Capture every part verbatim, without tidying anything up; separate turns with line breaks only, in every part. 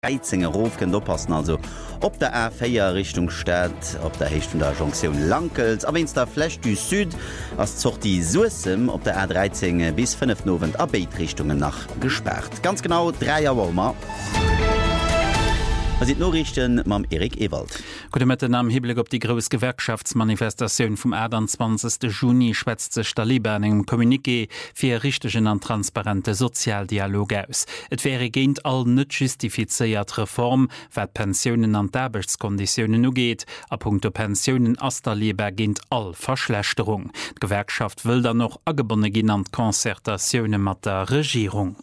Geizinger Rof könnt oppassen, also ob der A vier Richtung Stadt, ob der Hecht von der Jonction Lankels, aber ins der Flash du Süd, als zoch die Sussem, ob der A dreizehn bis fünf Novent Abbeitrichtungen nach gesperrt. Ganz genau drei Jahre mal. Was sind Nachrichten mit Erik Ewald?
Guten Morgen, am Hinblick auf die große Gewerkschaftsmanifestation vom einundzwanzigsten Juni schwätzt sich der Liebe in einem Kommuniqué für einen richtigen und transparenten Sozialdialog aus. Es wäre gegen all nicht justifizierte Reform, was Pensionen und Arbeitskonditionen angeht. A puncto Pensionen ist der Liebe gegen all Verschlechterung. Die Gewerkschaft will dann noch angebunden gehen an Konzertationen mit der Regierung.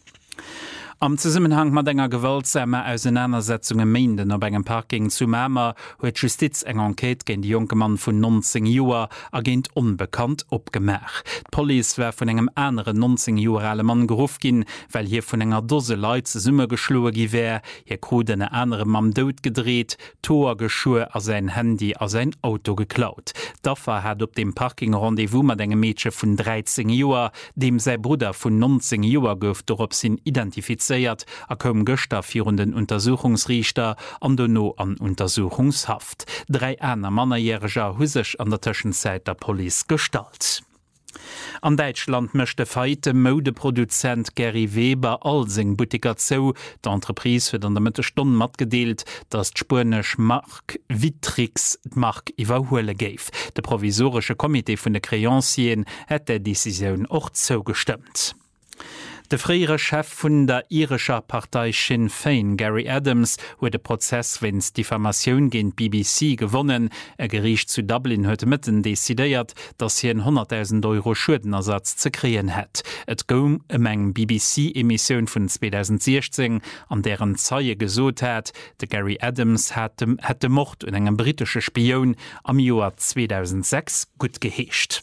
Am Zusammenhang mit einer gewaltsamen Auseinandersetzung im Minden auf einem Parking zu Mämer hat die Justiz eine Enquete gegen die junge Mann von neunzehn Jahren agent unbekannt abgemacht. Die Polizei war von einem anderen neunzehn Jahre alten Mann gerufen, weil hier von einer Dose Leute zusammengeschlagen wäre. Hier wurde einen anderen Mann tot gedreht, Tor geschoren, sein Handy, sein Auto geklaut. Dafür hat auf dem Parking ein Rendezvous mit einem Mädchen von dreizehn Jahren, dem sein Bruder von neunzehn Jahren gehofft, darauf sind identifiziert. Er kom Göster vir den Untersuchungsrichter an Donno an Untersuchungshaft. Drei aner Mannerjähriger husech an der Tschenzeit der Police gestalt. An Deutschland möchte feite Modeproduzent Gary Weber all sing Butiker zo. Die Entreprise wird an der Mitte Stunde matgedeelt, dass die Spanisch Mark Vitrix die Mark überholen gave. Der provisorische Komitee von den Créanciers hat der Decision auch zugestimmt. Der frühere Chef von der irischen Partei Sinn Féin, Gary Adams, hat den Prozess wegen Diffamation gegen B B C gewonnen. Ein Gericht zu Dublin hat mitten dezidiert, dass er einen hunderttausend Euro Schuldenersatz zu kriegen hat. Es ging um eine B B C-Emission von zweitausendsechzehn, an deren Zeige gesagt hat, der Gary Adams hat den Mord an einem britischen Spion am Jahr zweitausendsechs gut geheescht.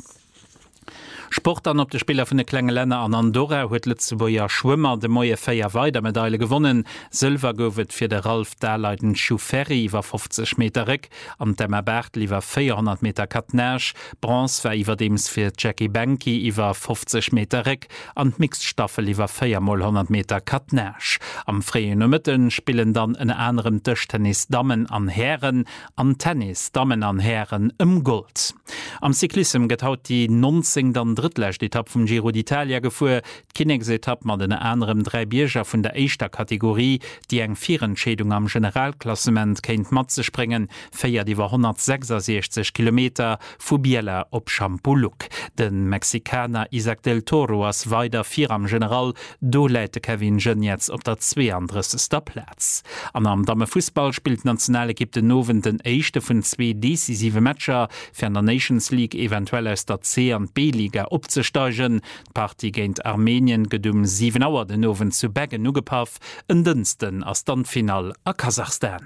Sport an op de Spieler vun de klenge Länder an Andorra huet Lützeburger Schwimmer de moie Féier Weidermedaille gewonnen. Silver gowet fir de Ralf Daleiden Schuferri iwwer fünfzig Meter Rick, am Demmer Bergt liwer vierhundert Meter Katnage, Bronze war iwwer dems fir Jackie Banky iwwer fünfzig Meter Rick, an Mixtstaffel iwwer viermal hundert Meter Katnage. Am freien Nummerten spielen dann en anderem Tischtennis Damen an Herren, an Tennis Damen an Herren im Gold. Am Cyklism get haut die neunzehn dann drittlecht Etappe vom Giro d'Italia gefuhr. Kinnex-Etappe mit den anderen drei Bierger von der ersten Kategorie, die eng Vierentschädung am Generalklassement kennt Matze springen, feiert über hundertsechsundsechzig Kilometer von Biella op Champoluc. Den Mexikaner Isaac del Toro ist weiter vier am General, do leite Kevin Genetz auf der zweiunddreißigsten Platz. An am Damefußball spielt die Nationalequipe Noven den ersten von zwei decisive Matcher für der Nations League eventuell aus der C und B-Liga opzesteigen. Die Partie gegen Armenien gedum sieben Uhr den Oven zu Beggen nugepaff, en dünsten as dann Final a Kasachstan.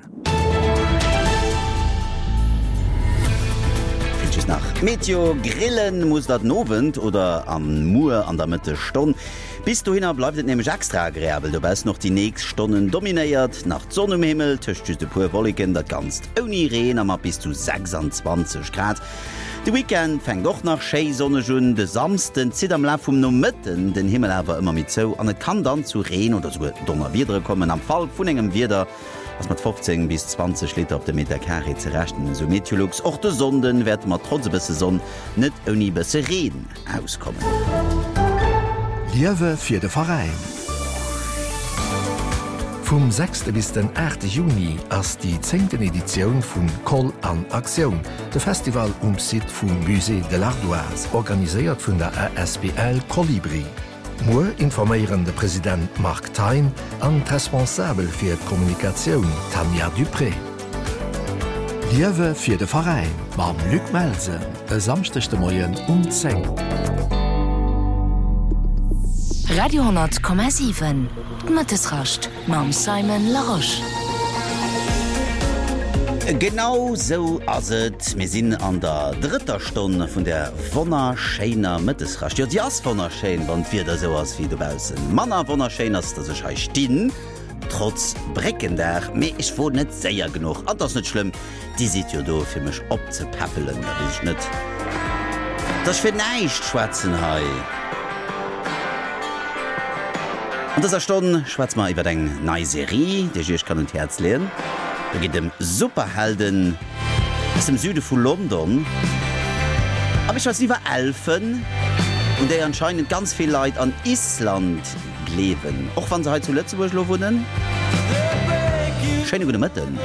Nach Meteo grillen muss dat Novent oder am Mur an der Mitte Stonn. Bis du hin bleibt nämlich extra agréabel. Du bist noch die nächsten Stunden dominiert nach Sonne im Himmel, töcht de pur Wolken, dat ganz ohne Regen, aber bis zu sechsundzwanzig Grad. De Weekend fängt doch nach Scheisonne schon. De Samsten zieht am Lauf um no mitten den Himmel aber immer mit so. Und es kann dann zu Regen oder so Donner wieder kommen. Am Fall von engem wieder, was mit fünfzehn bis zwanzig Liter auf der Meter Carré zu rechnen. So Meteorologs, auch de Sonden werden wir trotz ein bisschen Sonne nicht ohne bisschen Regen auskommen.
Liewe für den Verein. Vom sechsten bis den achten Juni ass die zehnte Edition vum Call an Aktion, de Festival um Site vum Musée de l'Ardoise, organisiert vun der A S B L Colibri. Mo informéieren de Präsident Mark Time an responsabel fir d Kommunikationun Tanja Dupré. Liewe fir de Verein, mam Luc Melsen, e samstechte Moien um zehn.
Radio hundert Komma sieben Mattes racht mam Simon Laroche.
Genau so as et mir sinn an der dritter Stunde vun der Wonnerscheiner Mittesracht. Ja, die as Wonnerschein, wann wir da sowas wie dubausen. Manner Wonnerscheiners, dat sech heich Stinen, trotz Brecken der, mir ich wo net säier genug. An das net schlimm, die sieht jo do fir mech opzepäppelen, dat is net. Das fir neicht schwarzen Hai. An dieser Stunde schwätzt mal über eine neue Serie, die ich kann und Herz lehnen. Da geht um Superhelden aus dem Süden von London. Aber ich weiß lieber Elfen und die anscheinend ganz viel Leute an Island leben. Auch wenn sie heute zu Lützeburg wohnen. Schöne gute Mitten.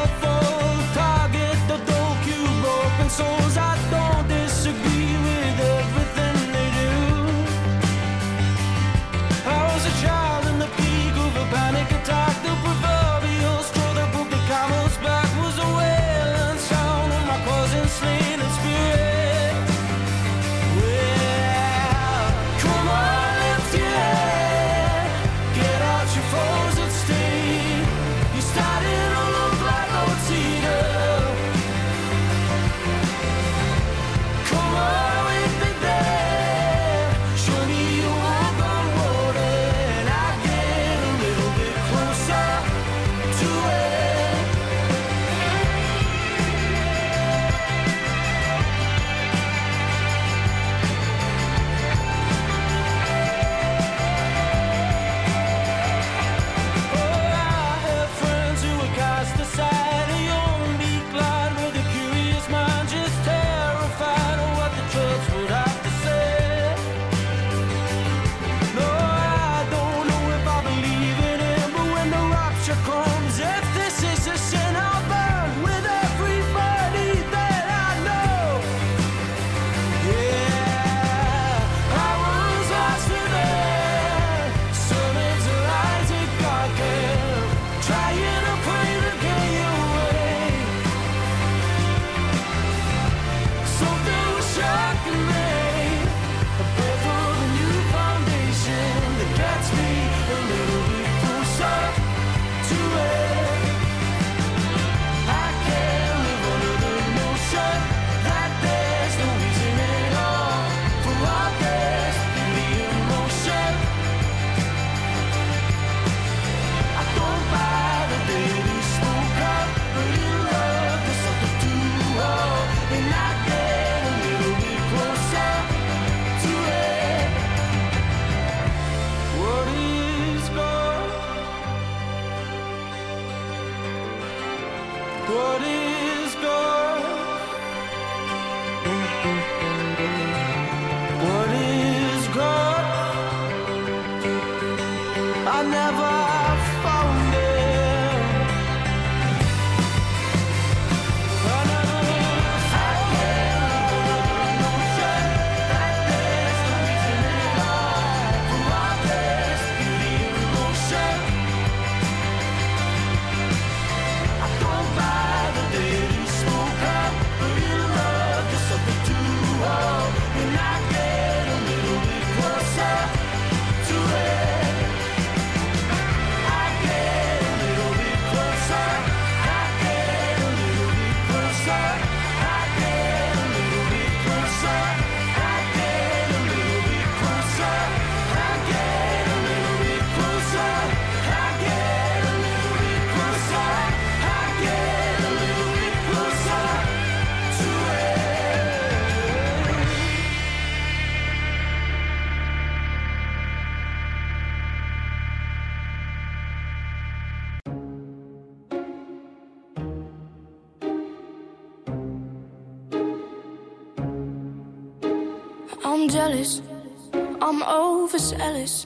I'm jealous, I'm overzealous.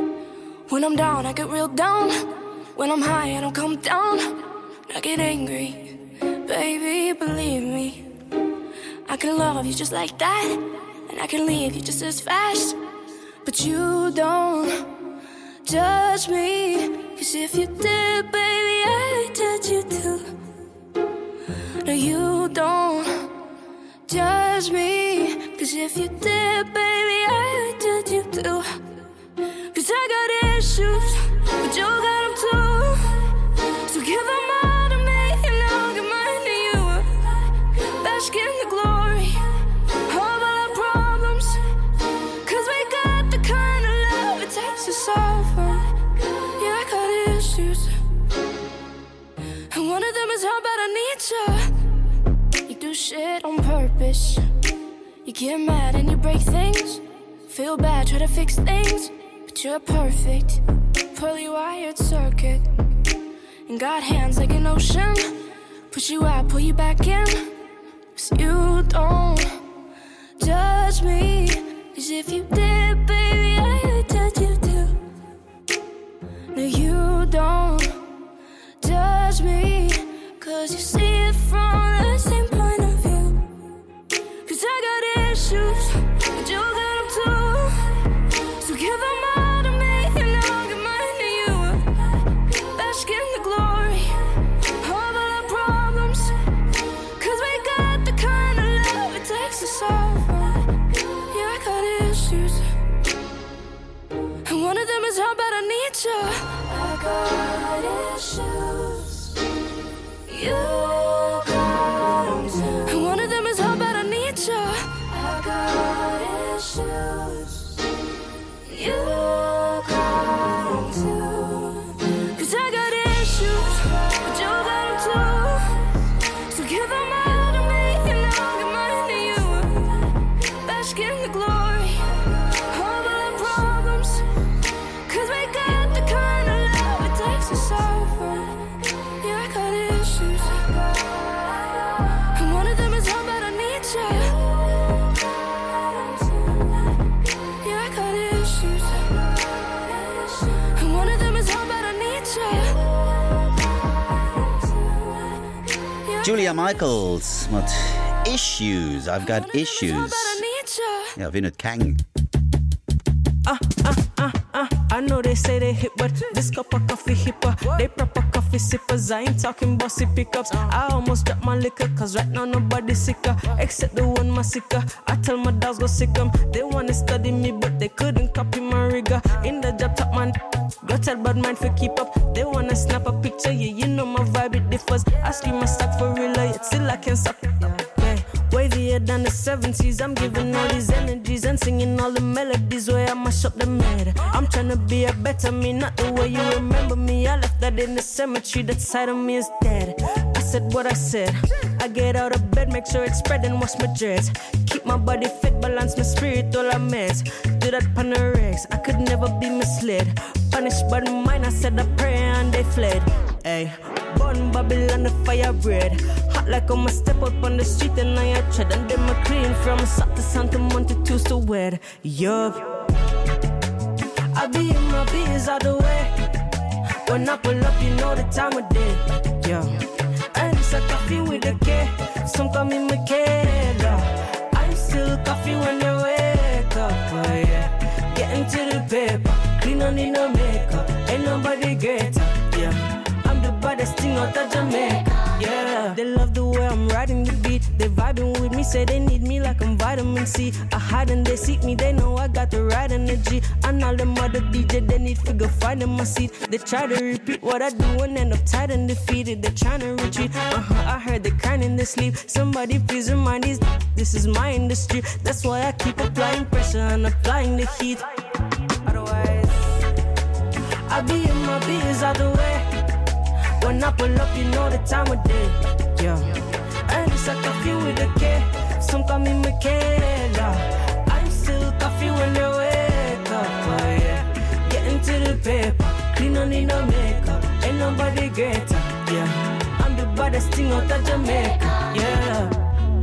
When I'm down, I get real down. When I'm high, I don't come down. I get angry, baby, believe me. I can love you just like that, and I can leave you just as fast. But you don't judge me, cause if you did, baby, I judge you too. No, you don't judge me, cause if you did, baby, I judge you too. Cause I got issues, but you got them too. So give them all to me, and I'll give mine to you. Bask in the glory of all our problems, cause we got the kind of love it takes to solve them. Yeah, I got issues, and one of them is how bad I need you. You do shit on purpose. You get mad and you break things. Feel bad, try to fix things, but you're perfect. poorly wired circuit and got hands like an ocean. Push you out, pull you back in. Cause you don't judge me. Cause if you did, baby, I would judge you too. No, you don't judge me. Cause you see it from the same point of view. Cause I got issues, but you got them too. So give them all to me and I'll give mine to you. Bask in the glory of all our problems. Cause we got the kind of love it takes to solve them. Yeah, I got issues. And one of them is how bad I need you. I got issues. You got them too. And one of them is how bad I need you. I got issues. You got them too. Cause I got issues, but you got them too. So give them all to me and I'll give mine to you. Bask in the glory of all our problems. Cause we got the kind of love it takes to solve them. Yeah, I got issues. And one of them is how bad I need you. Yeah, I got issues. And one of them is how bad I need you. Yeah,
Julia Michaels mit Issues. I've got issues. Ja, wie nicht kein.
Uh, uh, uh, uh. I know they say they hip, but this cup of coffee hipper. They proper coffee sippers. I ain't talking bossy pickups. I almost dropped my liquor, cause right now nobody's sicker. Except the one my sicker. I tell my dogs go sick them. They wanna study me, but they couldn't copy my rigor. In the job top man, got tell bad mind for keep up. They wanna snap a picture, yeah, you know my vibe, it differs. I sleep my stack for real, yet still I can't stop. Yeah. Wavier than the seventies. I'm giving all these energies and singing all the melodies where I mash up the mad. I'm trying to be a better me, not the way you remember me. I left that in the cemetery, that side of me is dead. I said what I said. I get out of bed, make sure it's spread and wash my dreads. Keep my body fit, balance my spirit, all I mess. Do that pan the regs, I could never be misled. Punished by the mind, I said a prayer and they fled. Ay, born Babylon the fire bread. Hot like I'm a step up on the street and I tread. And then my clean from South to Santa Monte to so wet. Yup, I be in my biz all the way. When I pull up, you know the time of day. Yeah, and it's a coffee with a K. Some call me Michaela. I'm still coffee when they wake up. Oh yeah, getting to the paper. Clean on in no makeup. Ain't nobody greater. Yeah, I'm the baddest thing out of Jamaica. Yeah, they love the way I'm riding the beat. They vibing with me, say they need me like I'm vitamin C. I hide and they seek me, they know I got the right energy. And all them other D J, they need figure find in my seat. They try to repeat what I do and end up tired and defeated. They're trying to retreat, uh-huh, I heard they crying in their sleep. Somebody please remind these, this is my industry. That's why I keep applying pressure and applying the heat. Otherwise, I be in my biz all the way. When I pull up, you know the time of day. Yeah, and it's a coffee with a K. Some call me Michaela. I'm still coffee when they wake up. Oh yeah, getting to the paper. Clean, on need no makeup. Ain't nobody greater. Yeah, I'm the baddest thing out of Jamaica. Yeah.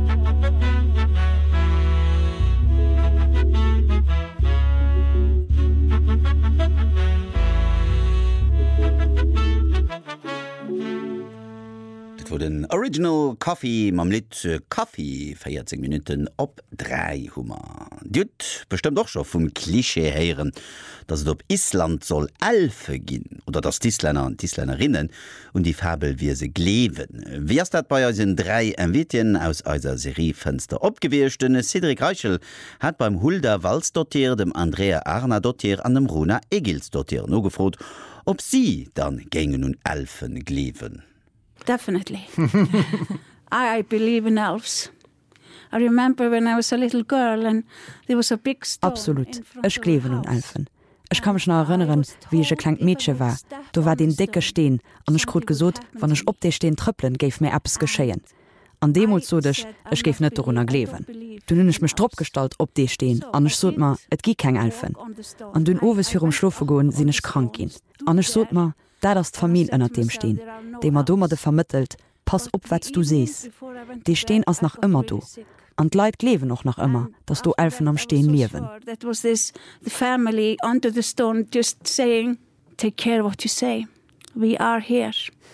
Wo den Original Coffee mam Lit Kaffee vierzig Minuten op drei Hummer. Dut bestimmt doch schon vum Klischee heieren, dass es op Island soll Elfe ginn oder dass Isländer und Isländerinnen und die Fabel wie se glewen. Wie ist dat bei euren drei Envitien aus eiser Serie Fenster opgewirchten? Cedric Reichel hat beim Hulda Walzdottir, dem Andrea Arna Dottir an dem Runa Egils Dottir no gefrot, ob sie dann gängen und Elfen glewen.
Definitely. I, I believe in elves. I remember when I was a little girl and there was a big stone.
Absolut. Ich glaube an Elfen. Ich kann mich noch erinnern, wie ich ein kleines Mädchen war. Da war den Decke stehen und ich konnte gesagt, wenn ich auf den Stehen tröppeln, gäbe mir etwas geschehen. An Demut so dech, ech geef net runnner glewen. Du nunnech me Stropstalt op dee steen, anch sot ma, et gi keng Elfen. An dun Owes fir um Schlofe goen sinnnech krank gin. Anch sot ma, dat ass d'Famill ënner dem steen, de mat dommer de vermittelt, pass op wat du sees. Dee steen ass nach ëmmer du. An Leiit klewe noch nach ëmmer, dats du Elfen am Steen liewen.
That was this, the family under the stone just saying, take care what you say. We are here.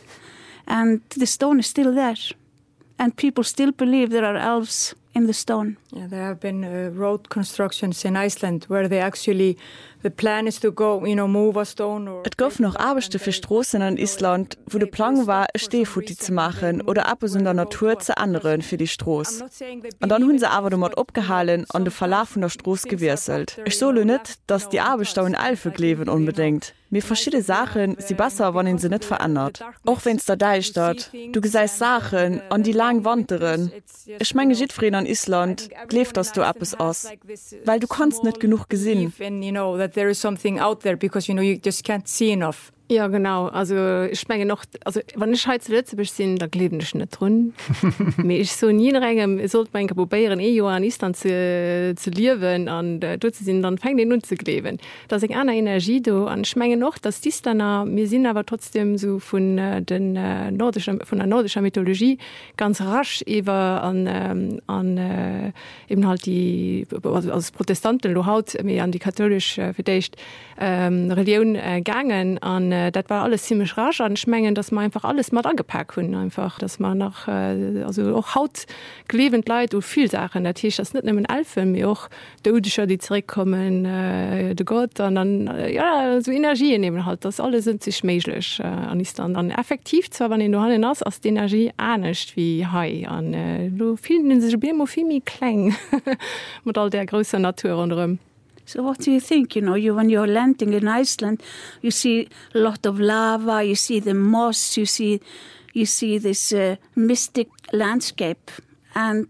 And the stone is still there. And people still believe there are elves in the stone.
Yeah, there have been uh, road constructions in Iceland where they actually, the plan is to go, you know, move a stone. Or
Et gouf noch Arbechte für Straßen an Island, wo der Plan war, Stehfuti zu machen oder Appes in der Natur zu anderen für die Straße. Und dann haben sie aber dort abgehalten und den Verlauf von der Straße gewechselt. Ich soll nicht, dass die Arbeiter in Alfe leben unbedingt. Mir verschiedene Sachen sie besser, wenn sie nicht verändert. Auch wenn es da da steht, du gesagt Sachen an die langen Wanderen. Ich meine, Jitfried an Island, lebt das du Appes aus. Weil du kannst nicht genug gesehen.
There is something out there because you know you just can't see enough.
Ja genau, also ich meine noch, also wann ich heute Lützeburg bin, da lebe ich nicht drin. Mir ist so nie rein, ich sollte mein probieren, eh an Island zu, zu leben und äh, dort zu sein, dann fängt ich an zu leben. Da ist eine Energie da und ich meine noch, dass dies dann, wir sind aber trotzdem so von, äh, den, äh, nordischen, von der nordischen Mythologie ganz rasch über an, ähm, an äh, eben halt die, also als Protestanten, lo haut, mehr an die katholische äh, verdächt, ähm, Religion äh, gegangen an äh, dat war alles ziemlich rasch an Schmengen, dass man einfach alles mal angepackt hun einfach, dass man nach äh, also auch haut gelebend leid und viel Sachen der Tisch das nicht nehmen Alfen mir auch der Udischer die zurückkommen äh, de Gott und dann äh, ja so Energie nehmen halt das alle sind sich schmächlich äh, an ist dann dann effektiv zwar wann du hinaus aus die Energie ahnest wie Hai an äh, du finden sich Bimofimi klang mit all der größer Natur und
So what do you think? You know, you when you're landing in Iceland, you see a lot of lava, you see the moss, you see, you see this uh, mystic landscape, and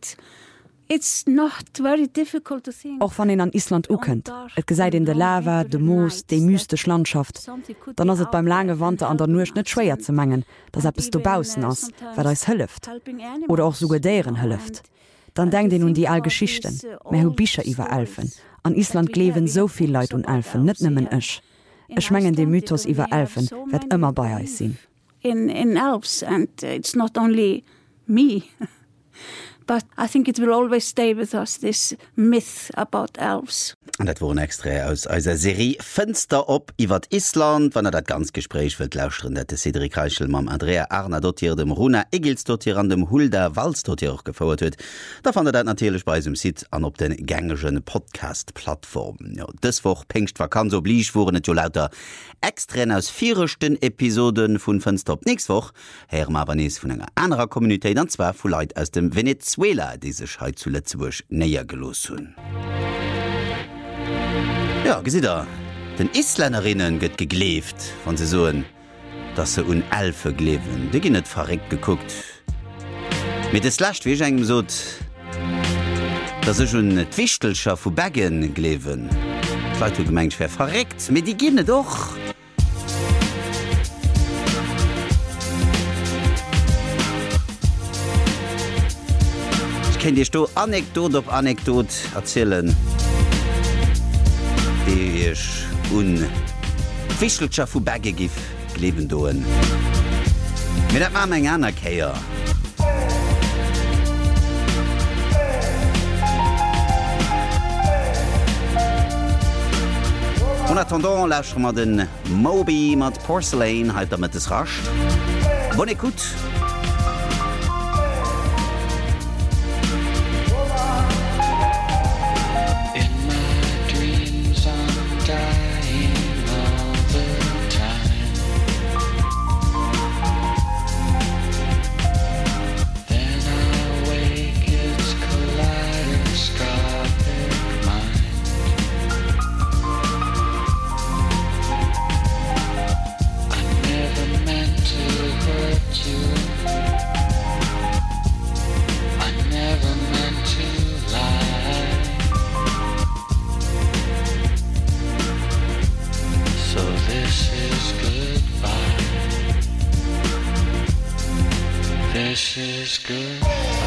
it's not very difficult to think.
Auch wenn ihn an Island ukennt, et gesäit in de Lava, de Moos, de mystisch Landschaft, dann ass et beim lange Wandte an der Nucht net schwéier ze mengen, dats er bis du bausen ass, wer eis hëlleft, oder auch sogar deren hëlleft. Dann denkt den nun die all Geschichten, mehr hu Bicher iwwer Elfen. An Island klewen soviel Leiit und Elfen, net nimmen ech. Ech mengen de Mythos iwwer Elfen, wird immer bei euch sinn.
In, in elves, and it's not only me, but I think it will always stay with us, this myth about elves.
Und das war ein Extra aus unserer Serie Fenster op iwwer Island, wenn er das ganz Gespräch wird lauschen, dat Cedric Reichel mam Andrea Arna dort hier dem Runa Egils dort hier an dem Hulda Walz dort hier auch gefordert wird. Da fand er das natürlich bei diesem Site an op den gängigen Podcast-Plattformen. Ja, das Woche Pfingstvakanz oblige wurden es ja lauter Extren aus viersten Episoden von Fenster op nächste Woche. Herr Mabanis von einer anderen Community, und zwar von Leuten aus dem Venezuela, die sich heute zu Lützeburg näher gelost haben. Ja, gesieht er, den Isländerinnen gëtt gegleft, von sie soen, dass sie un Elfe glewen, die gehen nicht verreckt geguckt. Mit des Lascht wie ich engem sot, dass sie schon Twichtelscher vu Baggen glewen. Vielleicht du gemeint schwer verreckt, mit die gehen doch. Ich kann dir sto Anekdot op Anekdot erzählen. Die ich un Fischelscher vu Berge gif leben doen. Mit dat ma eng aner Käier. En attendant lauscher mat den Moby mat Porcelain halt damit es racht. Bon écoute.
You precious girl.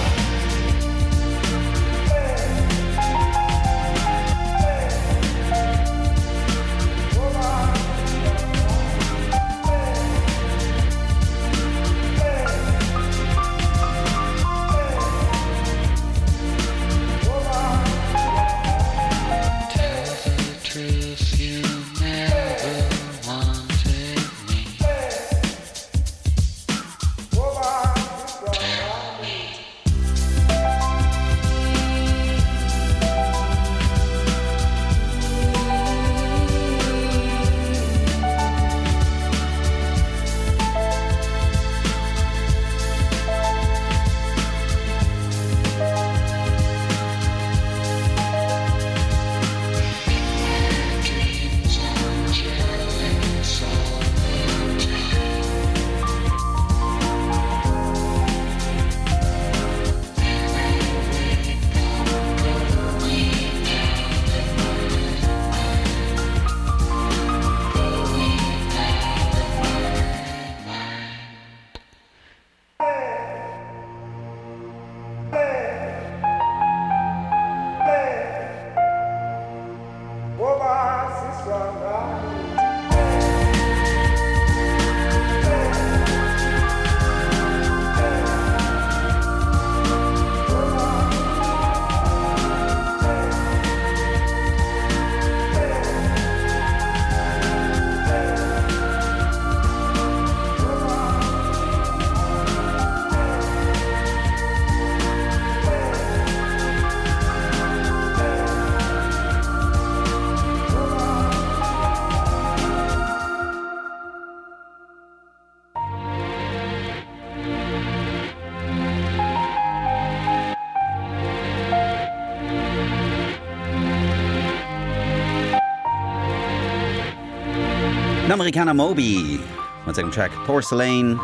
Amerikaner Moby mat segem Track Porcelain.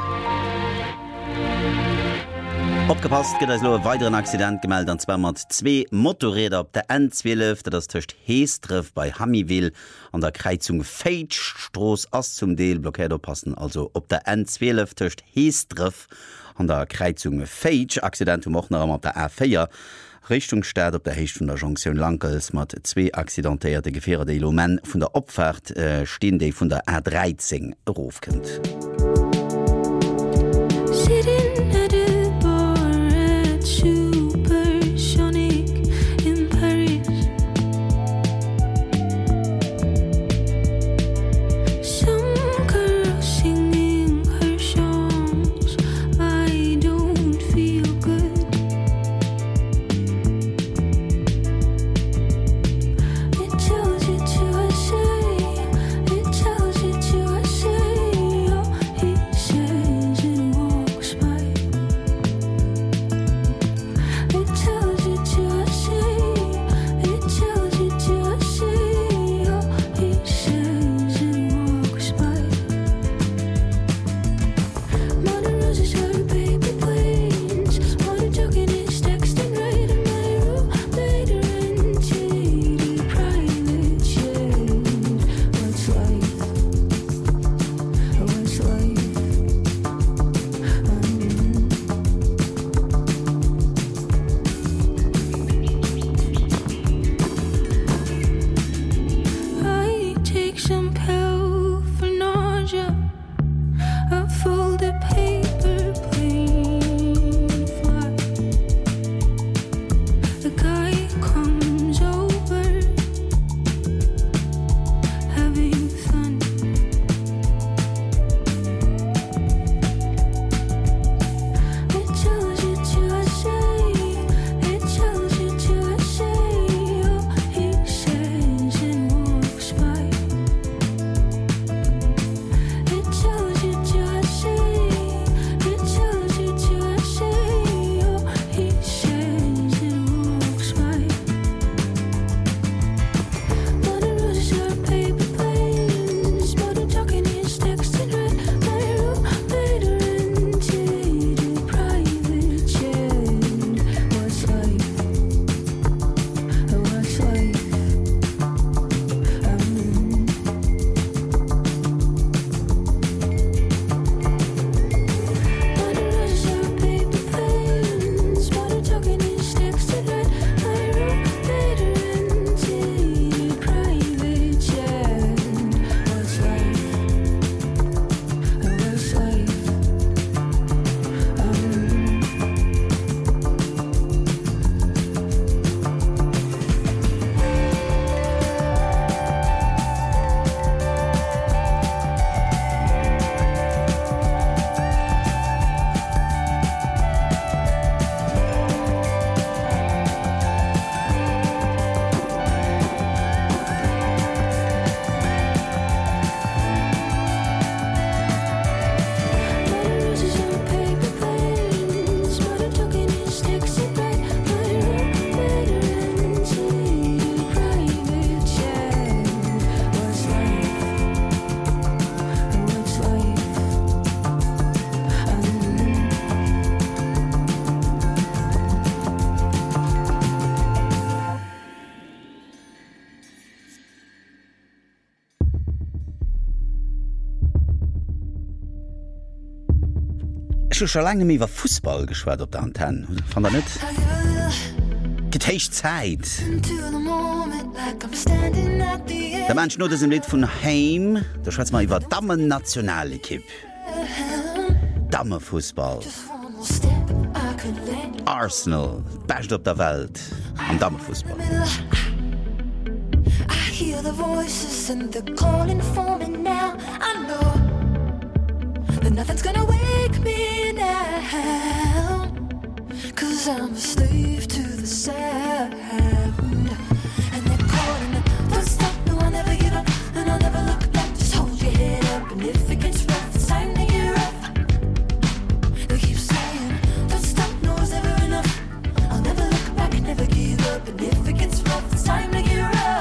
Opgepasst gët als lo e weiteren Accident gemeldt an zwei mat zwee Motorräder op der N zwölf, dat das töcht Heestref bei Hamiwil an der Kreizung Feitstroos ass zum Deel blockéert oppassen, also op der N zwölf töcht Heestref an der Kreizung Feitsch Accident um ochner am op der A vier. Richtung Stadt op der Hecht vun der Jonction Lankels mat zwee accidentéierte geféierte Element vun der Opfahrt äh, steen déi vun der A dreizehn rofkend. schon schon lange über Fußball geschwert op der Antenne von der net Geteicht Zeit der Mensch not im Lied von Heim der Schweiz mal über Damen nationale Kipp Dammefußball Arsenal best op der Welt am Dammefußball
Hear the voices and they're calling for me now. I know that nothing's gonna wake me now, 'cause I'm a slave to the sound. And they're calling, don't stop, no, I'll never give up, and I'll never look back. Just hold your head up, and if it gets rough, it's time to get up. They keep saying, don't stop, no, it's never enough. I'll never look back and never give up, and if it gets rough, it's time to get up.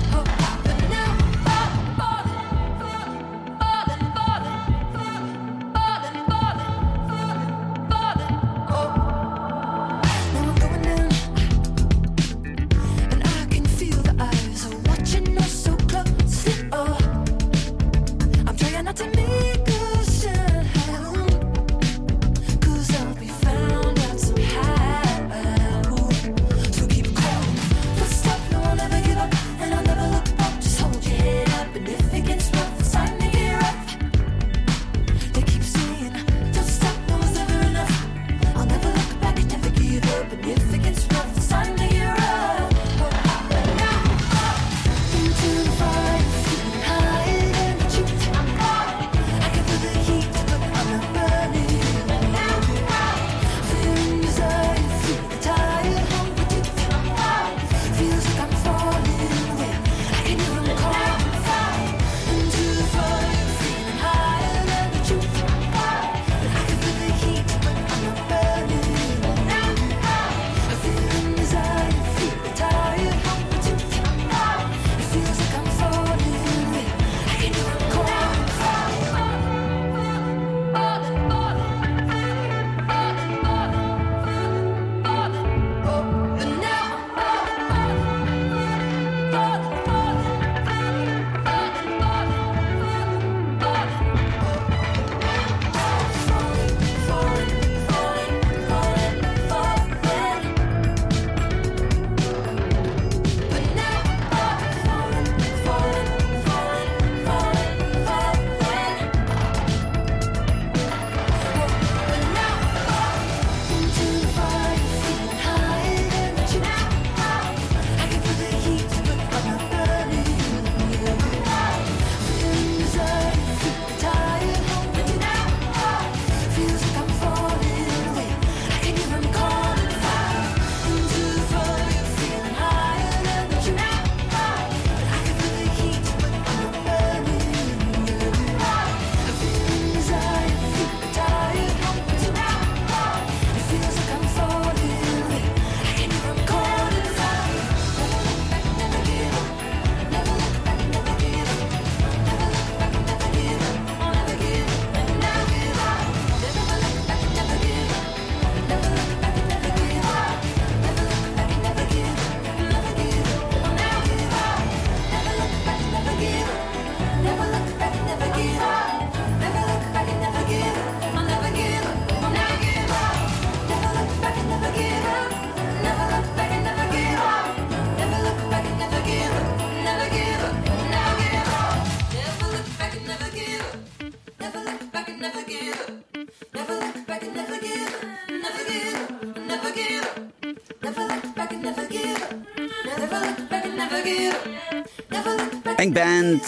Eng Band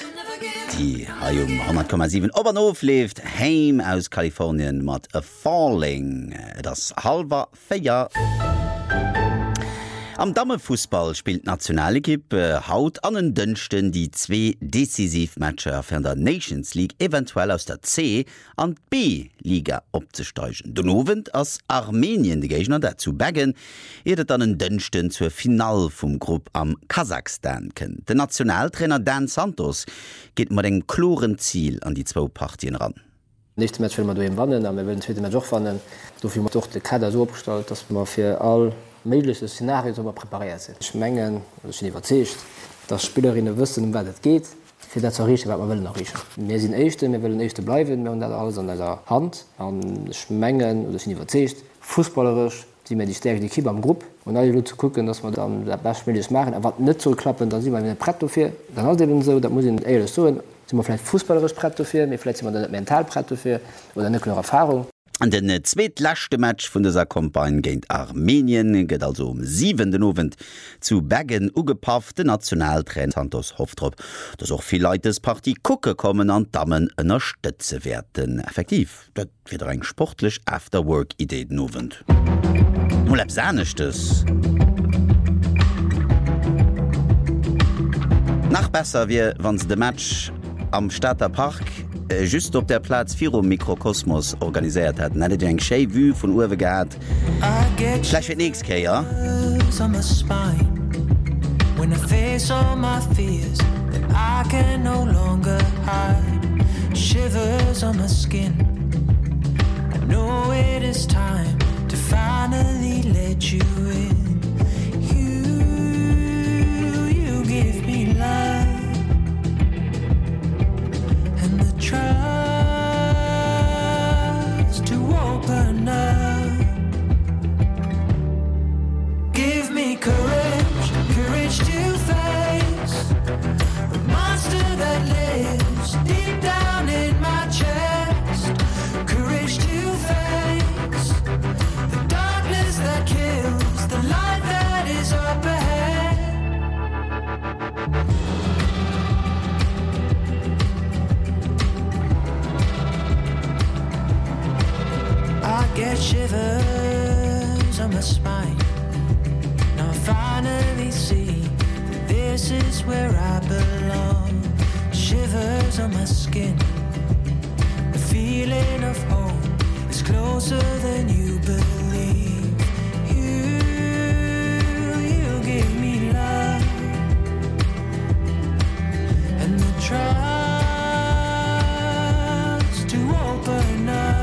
die ha um hundert Komma sieben Obernof lebt Heim aus Kalifornien mat a Falling das halber Feier. Am Dammefußball spielt nationale Kippe haut an den Dünchten die zwei Decisivmatcher von der Nations League eventuell aus der C an B-Liga abzusteigen. Donowend als Armenien die Gegner dazu baggen, edet an den Dünchten zur Final vom Grupp am Kasachstan kennt. Der Nationaltrainer Dan Santos geht mit dem kloren Ziel an die zwei Partien ran.
Nicht Match will man do wannen, aber wir wollen zweite Match auch wannen. Dafür haben wir doch den Kader so aufgestellt, dass wir für all mögliche Szenarien so präpariert sind. Ich mengen, ich bin überzeugt, dass Spielerinnen wissen, um was es geht. fir dat zerriechen, wat man will nach richen. Wir sind echte, wir wollen echte bleiben, wir haben das alles an der Hand, an Schmengen oder sind überzecht, fußballerisch, die mir die Stärke die Kiber am Gruppe und alle zu gucken, dass man dann der bestmöglich machen, aber nicht so klappen, dann sieht man ein Brett dafür. Dann hat eben so, da muss ich ehrlich sagen, sind wir vielleicht fußballerisch Brett dafür, vielleicht sind wir dann mental Brett dafür oder eine klare Erfahrung.
An den zweetlachte Match vun dieser Kompagne géint Armenien gët also um siebenten Novent zu Bergen ugepafft de Nationaltrainer Santos Hoftrop, dats och viel Leiites Partie Kucke kommen an Dammmen ënnerstëtze werden. Effektiv, dat fir eng sportlech Afterwork-Idee Novent. Mol ab sanechtes. Nach besser wie wanns de Match am Stadter Park just op der Platz vier um Mikrokosmos organisiert hat. Net eng Sche vu vun Uwe gehabt. Schlecht fir nächst Käier. When I face all my fears that I can no longer hide, shivers on my skin. I know it is time to finally let you in. You, you give me love. Trust to open up. Give me courage, courage to face the monster that lives deep down in my chest. Courage to face the darkness that kills the light that is up ahead. Get shivers on my spine. Now I finally see that this is where I belong. Shivers on my skin. The feeling of home is closer than you believe. You, you give me love and the trust to open up.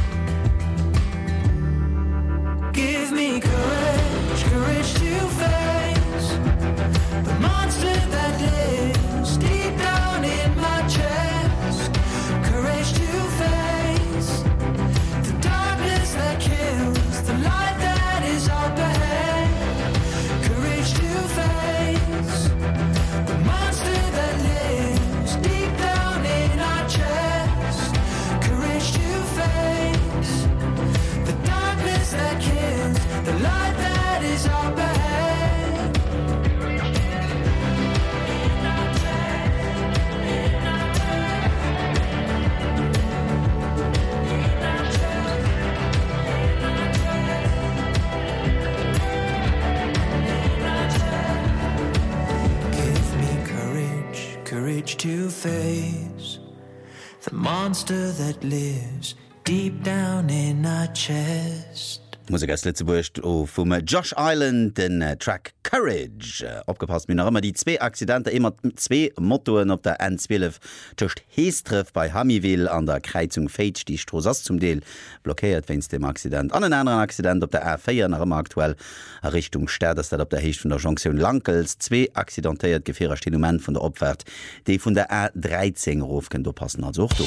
Give me courage, courage to face the monster that lives deep down in my chest. Courage to face the darkness that kills the light that is up ahead. Courage to face the monster that lives deep down in our chest. Courage to face the darkness that kills the light that is up ahead. Give me courage, courage to face the monster that lives deep down in our chest. Musik aus Lützeburg vum Josh Island den äh, Track Courage äh, opgepasst mir noch immer die zwei Akcidente immer zwei Mottoen op der N zwölf töcht Heestreff bei Hamiwil an der Kreizung Fage die Strosass zum Deel blockiert wenns dem Akcident an den anderen Akcident op der R vier nach immer aktuell Richtung Ster das op der Hecht von der Jonction Lankels zwei accidentéiert gefährer Stinument von der Opwert die von der R dreizehn Ruf können du passen als auch du.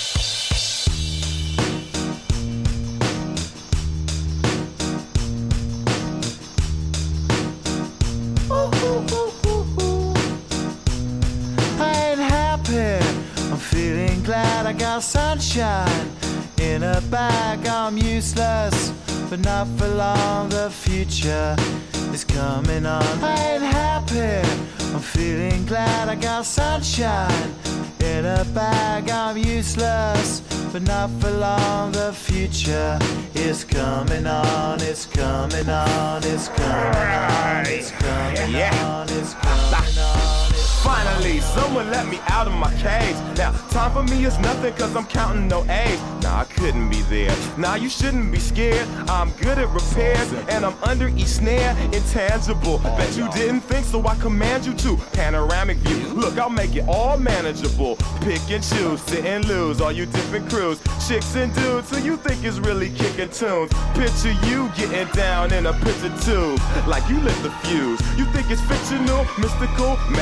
Glad I got sunshine in a bag. I'm useless, but not for long. The future is coming on. I ain't happy. I'm feeling glad I got sunshine in a bag. I'm useless, but not for long. The future is coming on. It's coming on. It's coming on. It's coming on. It's coming on.
Finally, someone let me out of my cage. Now, time for me is nothing cause I'm counting no A's. Nah, I couldn't be there. Nah, you shouldn't be scared. I'm good at repairs and I'm under each snare. Intangible. Bet you didn't think so I command you to. Panoramic view. Look, I'll make it all manageable. Pick and choose, sit and lose. All you different crews. Chicks and dudes who you think is really kicking tunes. Picture you getting down in a picture tube. Like you lit the fuse. You think it's fictional, mystical? Maybe.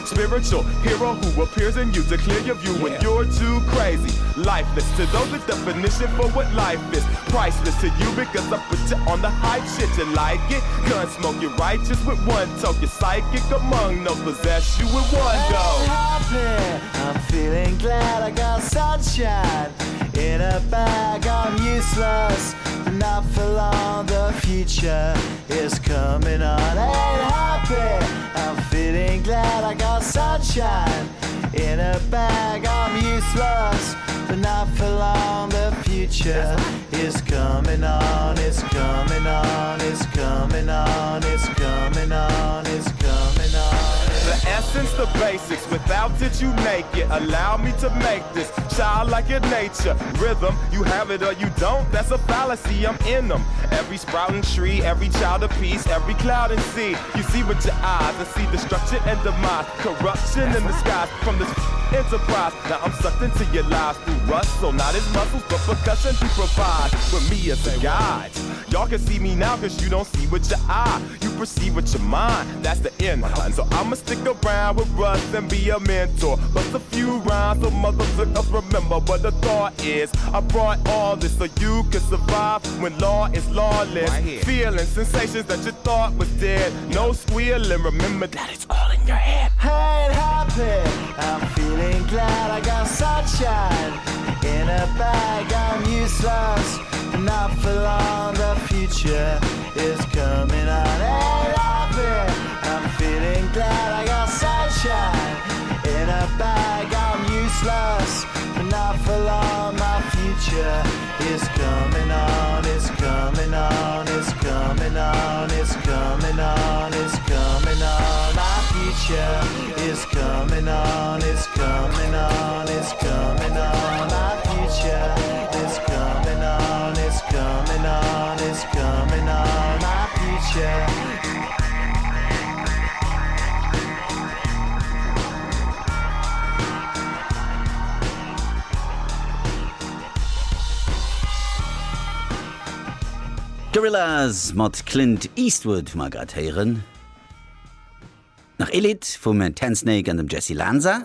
spiritual hero who appears in you to clear your view yeah. when you're too crazy. Lifeless to those, the definition for what life is. Priceless to you because I put you on the hype shit. You like it? Gun smoke, you're righteous with one toke. You're psychic among those, possess you with one go.
Happy, I'm feeling glad I got sunshine in a bag. I'm useless, but not for long. The future is coming on. Ain't happy, I'm feeling glad I got sunshine in a bag. I'm useless, but not for long. The future is coming on. It's coming on. It's coming on. It's coming on. It's coming on.
The essence, the basics, without it you make it. Allow me to make this child like your nature. Rhythm, you have it or you don't, that's a fallacy, I'm in them. Every sprouting tree, every child of peace, every cloud and sea. You see with your eyes and see destruction and demise. Corruption in the skies from this enterprise. Now I'm sucked into your lives through rust. So not his muscles, but percussion he provides with me as a guide. Y'all can see me now cause you don't see with your eye. You perceive with your mind, that's the end. So I'ma stick around with Russ and be a mentor. Bust a few rhymes so motherfuckers remember what the thought is. I brought all this so you can survive when law is lawless. Right, feeling sensations that you thought was dead. No squealing, remember that it's all in your head.
I ain't happy, I'm feeling glad I got sunshine in a bag. I'm useless, not for long. The future is coming on. Ain't happy, I'm feeling glad I got sunshine in a bag. I'm useless, but not for long. My future is coming on. It's coming on. It's coming on. It's coming on. It's coming on. My future is coming on. It's coming on. It's coming on. My future is coming on. It's coming on. It's coming on. My future.
Gorillas mat Clint Eastwood magrat heieren. Nach Elite vum Tensnake an dem Jesse Lanza.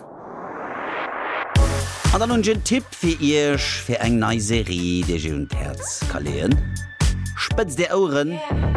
An dann hun Tipp fir Isch fir eng nei Serie de je hun Herz kaleen. Spëtz de Ohren. Yeah.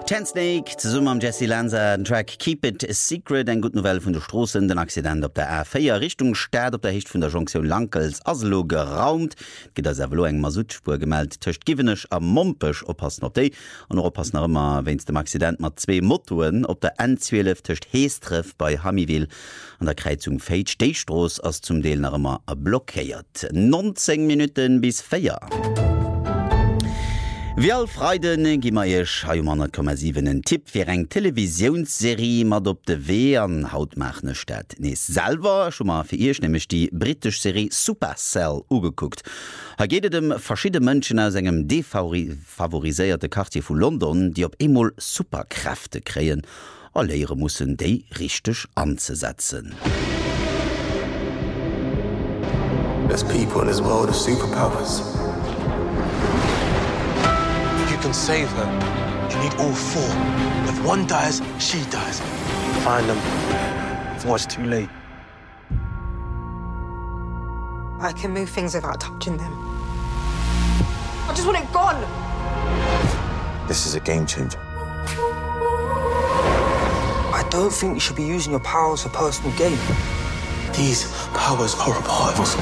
Chansnake zusammen am Jesse Lanza den Track Keep It a Secret, ein gut Novelle von der Straßen, den Accident op der A vier Richtung Stadt op der Hecht von der Jonction Lankels Aslo geraumt, geht das Evelo eng Masutspur gemeldet, töcht givenech am Mompech oppassen op dei und oppassen noch immer, wenn's dem Accident mat zwei Motoren op der N zwölf töcht Heestreff bei Hamiville an der Kreuzung Fage Steichstroß als zum Deel noch immer blockiert. neunzehn Minuten bis vier. Wie all Freiden gimmerch ha hundert Komma sieben en Tipp fir eng Televisionsserie mat op de W an hautmachne Stadt. Nees Salver schon mal fir ihrch nämlich die britisch Serie Supercell ugeguckt. Ha geht dem verschiedene Mënschen aus engem defavoriséierte Quartier vu London, die op emol Superkräfte kreen. Alle ihre mussssen déi richtig anzusetzen.
There's people in this world of superpowers. Can save her. You need all four. If one dies, she dies. Find them before it's too late.
I can move things without touching them. I just want it gone.
This is a game changer. I don't think you should be using your powers for personal gain. These powers are a part of us.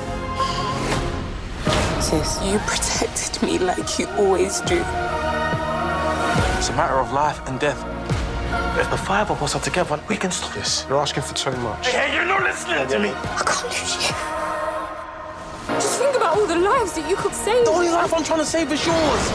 Sis, you protected me like you always do.
It's a matter of life and death. If the five of us are together, we can stop this. You're asking for too much. Hey, hey, you're not listening to me.
I can't lose you. Just think about all the lives that you could save.
The only life I'm trying to save is yours.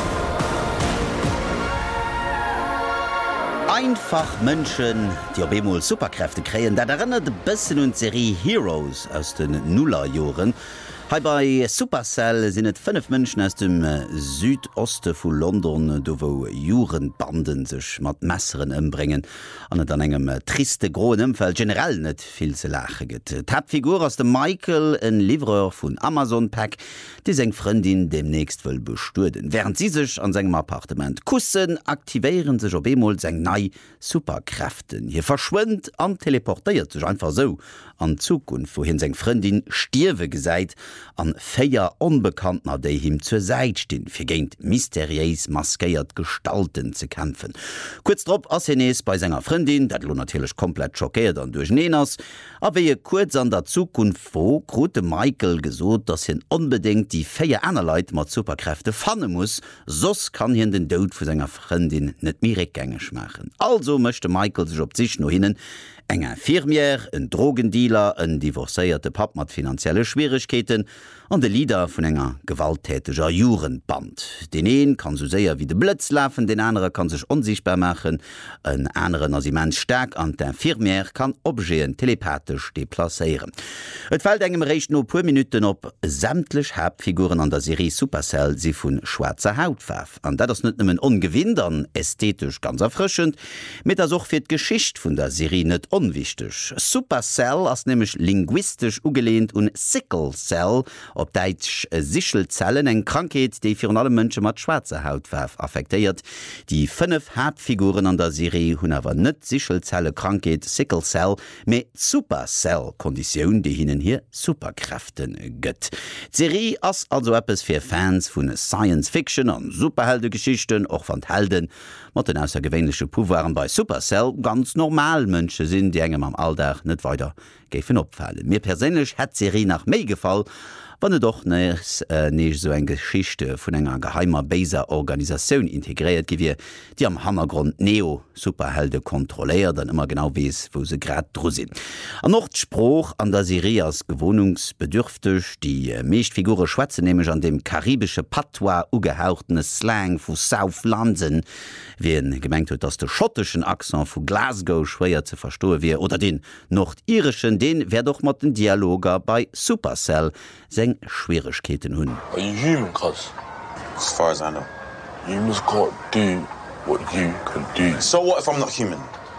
Einfach Menschen, die op emol Superkräfte kreen, dat erinnert de bessen und Serie Heroes aus den Nullerjoren. Hei bei Supercell sinn et fünf Mënschen aus dem Südoste vu London, do wo Jurenbanden sech mat Messeren ëmbringen, an et an engem triste groen Ëmfeld generell net vill ze lache gët. Tapfigur aus dem Michael, en Livreur vun Amazon Pack, die seng Freundin demnächst wëll bestuden. Während sie sech an segem Appartement kussen, aktivieren sech op emol seg nei Superkräften. Hier verschwindt an teleportéiert sech einfach so an Zukunft, wohin seg Freundin stierwe gesäit, an féier Unbekannter, déi him zur Seit stehen, fir géint mysteriös maskeiert Gestalten ze kämpfen. Kurz drop ass hinees bei senger Freundin, dat lo natürlich komplett schockiert an durchnehnners, aber je kurz an der Zukunft wo krute Michael gesot, dass hin unbedingt die féier aner Leiit mat Superkräfte fanne muss, sos kann hin den Dout vu senger Freundin net mir rückgängig machen. Also möchte Michael sich op sich no hinnen, enger Firmier, en Drogendealer, en divorcéierte Pap mat finanzielle Schwierigkeiten an de Lieder vun enger gewalttätiger Jurenband. Den een kann so séier wie de Blitz laufen, den andere kann sich unsichtbar machen, en anderen as immens stark an der Firmier kann Objekten telepathisch deplacéieren. Et fällt engem recht no pu Minuten op sämtlich Hauptfiguren an der Serie Supercell sie vun schwarzer Hautfaf. An dat das net nimmen ungewinnt an ästhetisch ganz erfrischend, mit der soch fir d Geschicht vun der Serie net unwichtig. Supercell as nämlich linguistisch ugelehnt und Sickle Cell, op Deitsch Sichelzellen, eng Krankheit, die für alle Menschen mat schwarzer Hautfaf affektiert. Die fünf Hauptfiguren an der Serie hun aber net Sichelzelle Krankheit Sickle Cell, mit Supercell Kondition, die ihnen hier Superkräften gött. Die Serie as also etwas für Fans von Science Fiction an Superheldegeschichten, auch von Helden, mat den außergewöhnliche Pouvoiren bei Supercell ganz normal Mënsche sinn, die engem am Alldach net weiter géiffen opfallen. Mir persönlich hat Serie nach méi gefall, wann doch nes, äh, nicht so eng Geschichte vun enger geheimer Baser Organisationun integriert gewir, die am Hammergrund Neo Superhelde kontrolliert, dann immer genau wies, wo se grad drusinn. An noch Spruch an der Serie als gewohnungsbedürftig, die äh, Meeschtfigure schwätze nämlich an dem karibische Patois ugehauchtene Slang vu South London, wie en gemengt huet, dass der schottischen Akzent vu Glasgow schwéier ze verstoe wie oder den nordirischen, den wär doch mat den Dialoger bei Supercell seng Schwierigkeiten hunn.
Are you human, cuz? As far as I know. You must got do what you can do.
So what if I'm not human?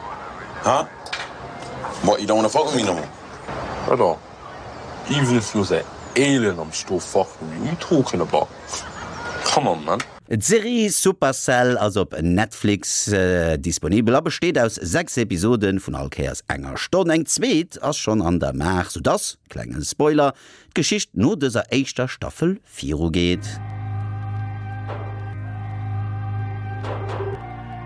Huh? What, you don't want to fuck with me no more?
Brother, even if you was an alien, I'm still fucking with you. What are you talking about? Come on, man.
Et Serie Supercell as op Netflix äh, disponibel, aber besteht aus sechs Episoden vun Alkeiers enger Stonn eng zweet ass schon an der Mach, so das, klengen Spoiler, Geschicht no deser eichter Staffel vier geht.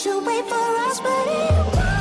should wait for us, but it won't.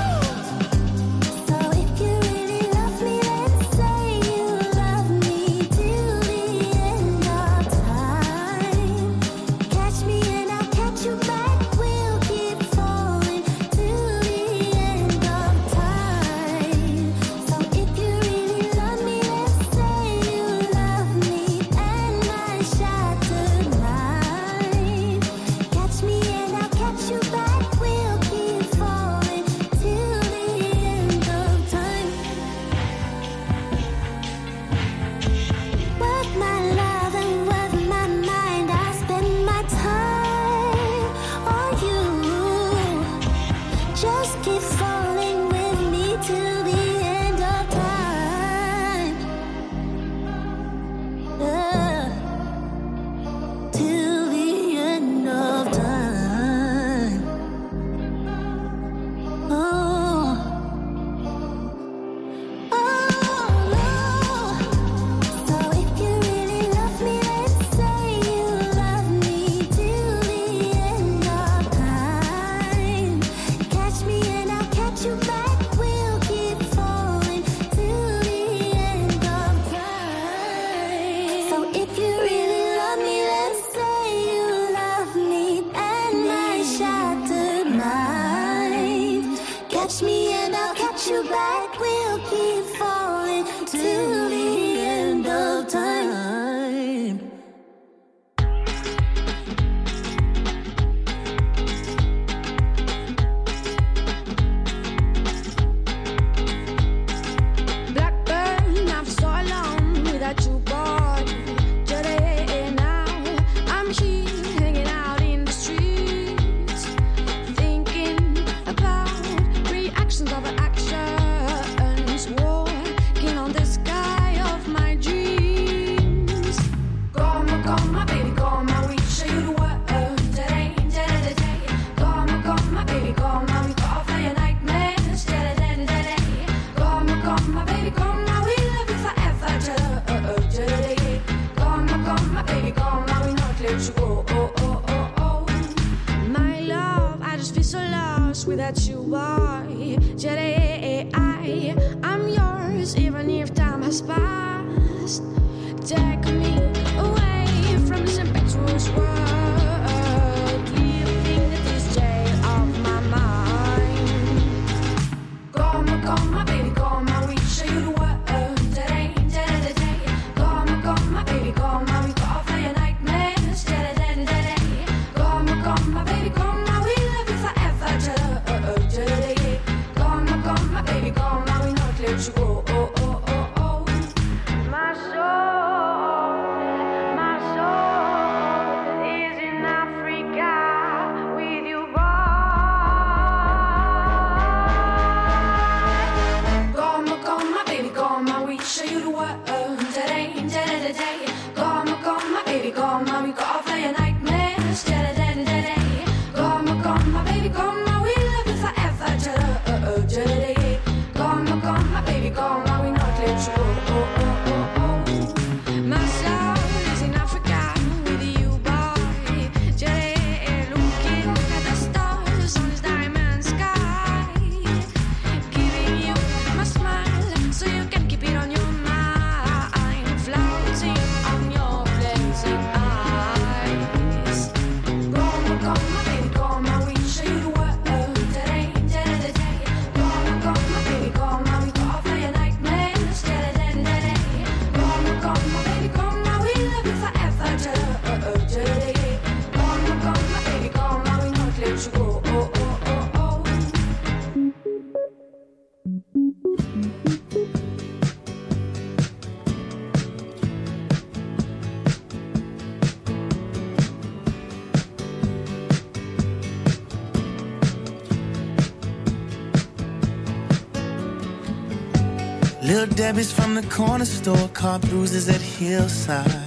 Little Debbie's from the corner store, car bruises at Hillside,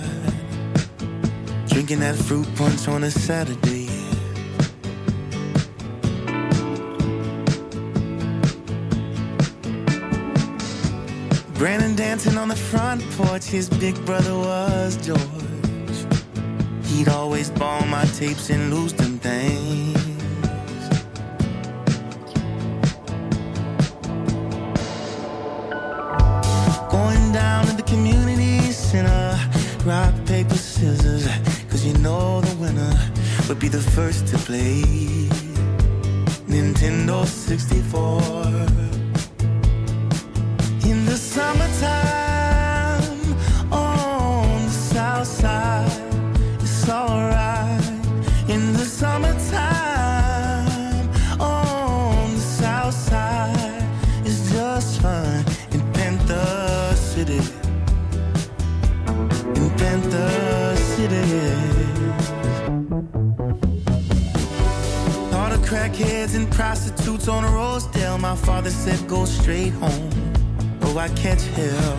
drinking that fruit punch on a Saturday. Brandon dancing on the front porch, his big brother was George. He'd always ball my tapes and lose them things. you know the winner would be the first to play Nintendo sixty-four. In the summertime on the south side, it's alright. In the summertime on the south side, it's just fine. In Panther City, in Panther City. All the crackheads and prostitutes on the Rosedale, my father said go straight home. Oh, I catch hell.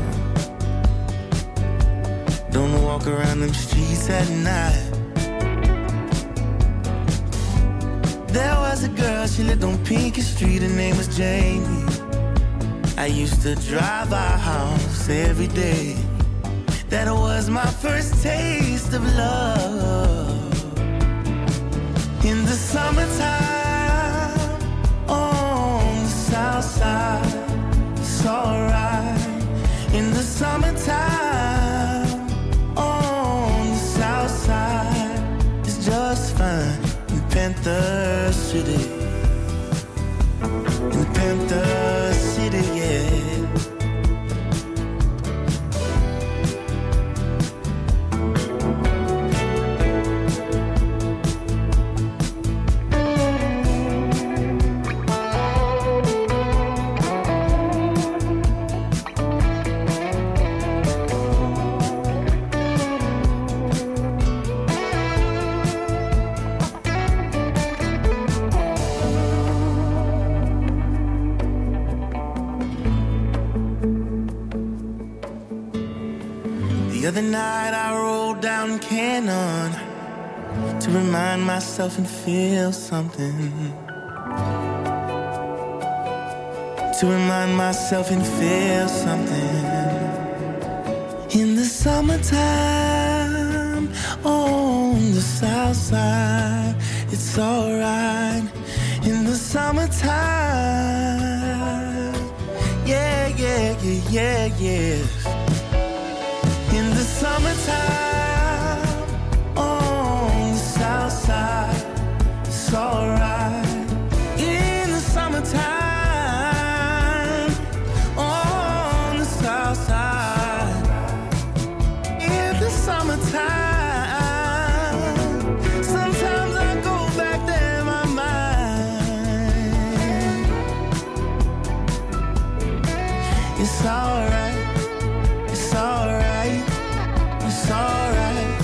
Don't walk around them streets at night. There was a girl, she lived on Pinky Street, her name was Jamie. I used to drive our house every day. That was my first taste of love. In the summertime on the south side, it's alright. In the summertime on the south side, it's just fine. In Panther City, in Panther City, yeah. The other night I rolled down Cannon to remind myself and feel something. To remind myself and feel something. In the summertime on the south side, it's alright. In the summertime, yeah, yeah, yeah, yeah, yeah. In the summertime on the south side, it's alright. In the summertime on the south side, in the summertime, sometimes I go back there in my mind. It's alright, it's alright. It's alright.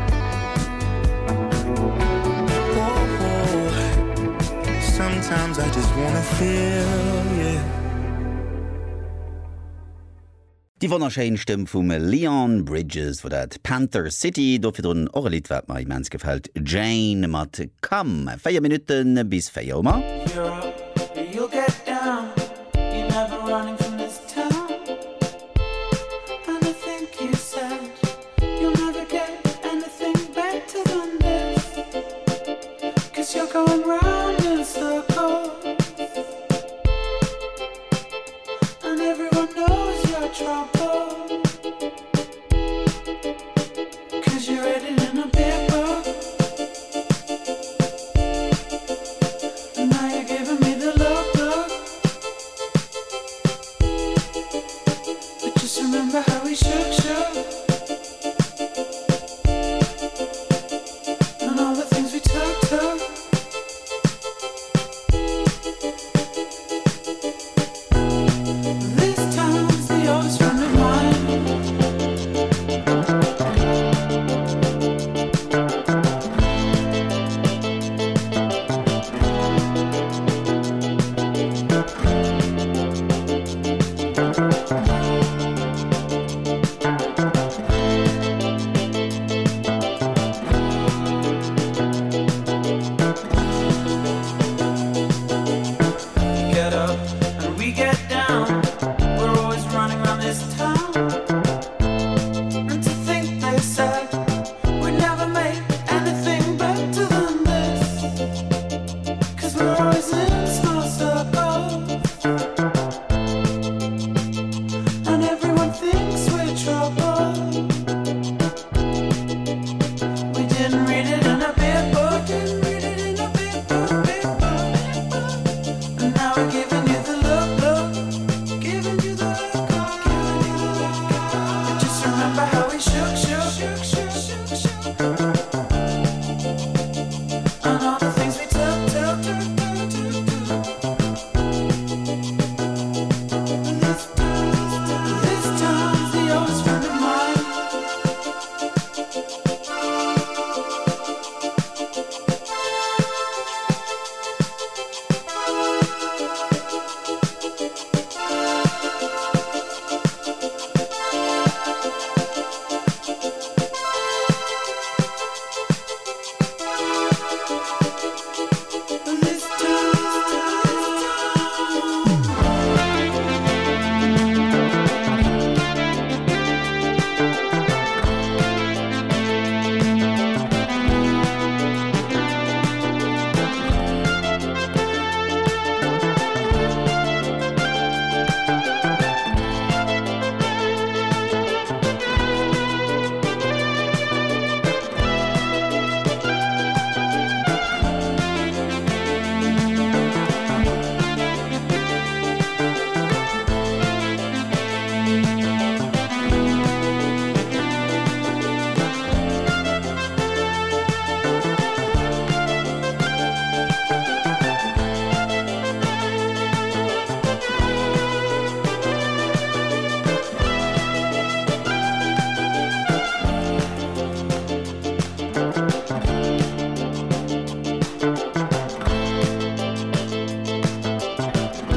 Oh, oh. Sometimes I just wanna feel, yeah.
Die Wonnerscheinstimme vum Leon Bridges wo dat Panther City do fir un Orlied wat mei mens gefällt Jane mat Kam Feier Minuten bis Feiermer.
You'll get down. You're never running from this town. And I think you said you'll never get anything better than this. Cause you're going round in circles. And everyone knows your trouble. Cause you're written in a paper. And now you're giving me the look, look. But just remember how we shook, shook. And all the things we took, took.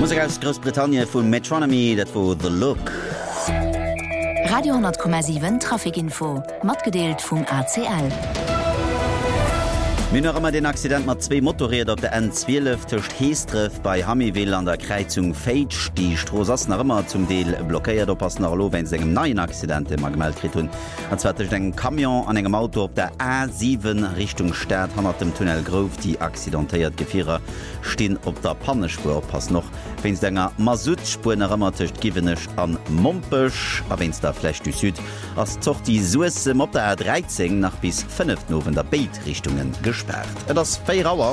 Musik aus Großbritannien vun Metronomy, dat wo The Look.
Radio hundert Komma sieben Trafikinfo, matgedeelt vum A C L.
Min immer den Accident mat zwei Motorräder op der N zwölf töcht Heestref bei Hamiwil an der Kreizung Fage, die Strosass nach immer zum Deel blockéiert oppassen nach lo wenn segem neuen Accidente mag gemeldet hun. Anzwetech eng Kamion an engem Auto op der A sieben Richtung Stadt han dem Tunnel Grof, die accidentéiert Gefierer stehen op der Pannespur pass noch wenns ennger Masutspur nach immer töcht giwenech an Mompech, a wenns der Fläch du Süd ass zocht die Suesse op der A dreizehn nach bis fünf Nowen der Beitrichtungen gesperrt. Et das Feierauer.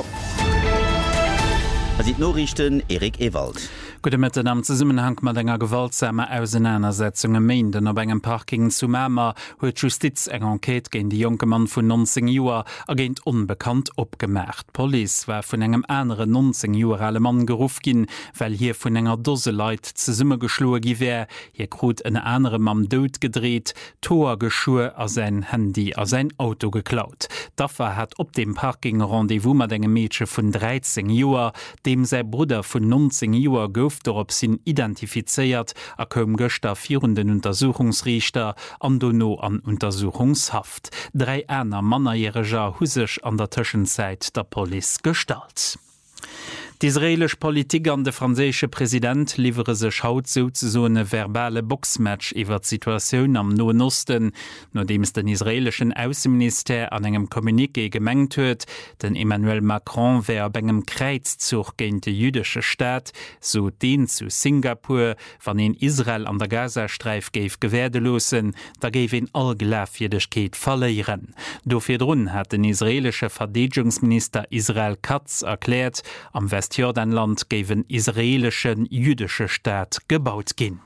Sieht Norrichten Erik Ewald.
Gute Mitte am Zusammenhang mat enger gewaltsame Auseinandersetzungen meden op engem Parking zu Mämer huet Justiz eng Enquete gegen die junge Mann vun neunzehn Joer agent unbekannt opgemerkt. Police war vun engem enere neunzehn Joer Mann geruf gin, weil hier vun enger Dose Leiit ze Summe geschloe giwer, hier krut en enere Mann dod gedreht, Tor geschue a sein Handy a sein Auto geklaut. Daffer hat op dem Parking Rendevous mat engem Mädchen vun dreizehn Joer, dem sei Bruder vun neunzehn Joer gouf dorop sinn identifizeiert, a kom Göster virenden Untersuchungsrichter an Dono an Untersuchungshaft. Drei Äner Mannerjähriger husech an der Tschenzeit der Police gestalt. Die israelisch Politik an de franzésche Präsident liefere sech haut so so eine verbale Boxmatch iwwer Situationun am Noen Osten, nachdem es den israelischen Außenminister an engem Kommuniqué gemengt huet, den Emmanuel Macron wär engem Kreizzug géint de jüdische Staat, so den zu Singapur, wann en Israel an der Gazastreif géif gewerdelosen, da géif en all Gelafjedechkeet falleieren. Dofir run hat den israelische Verteidigungsminister Israel Katz erklärt, am West Jordanland gewen israelischen jüdische Staat gebaut gin.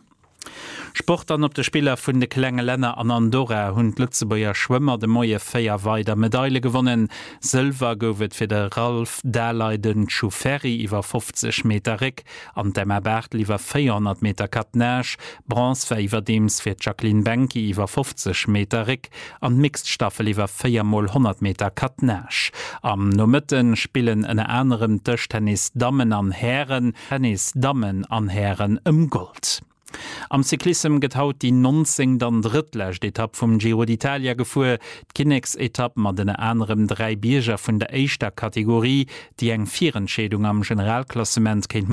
Sport an op de Spieler vun de klenge Länner an Andorra hunn Lützebauer Schwëmmer de moie Féier weider Medaille gewonnen. Silver gowet fir de Ralf Daleiden Schuferi iwwer fünfzig Meter Rick, an dem Erbert liewer vierhundert Meter Katnage, Bronze iwwer dems fir Jacqueline Benki iwwer fünfzig Meter Rick, an Mixtstaffel iwwer viermal hundert Meter Katnage. Am Nomitten spielen en anderem Tischtennis Damen an Herren, Tennis Damen an Herren im Gold. Am Cyklism getaut die neunzehn dann drittlech Etapp vum Giro d'Italia gefuer, d'Kinex-Etapp mat den anderem drei Bierger vun der eischter Kategorie, die eng Vierentschädung am Generalklassement kennt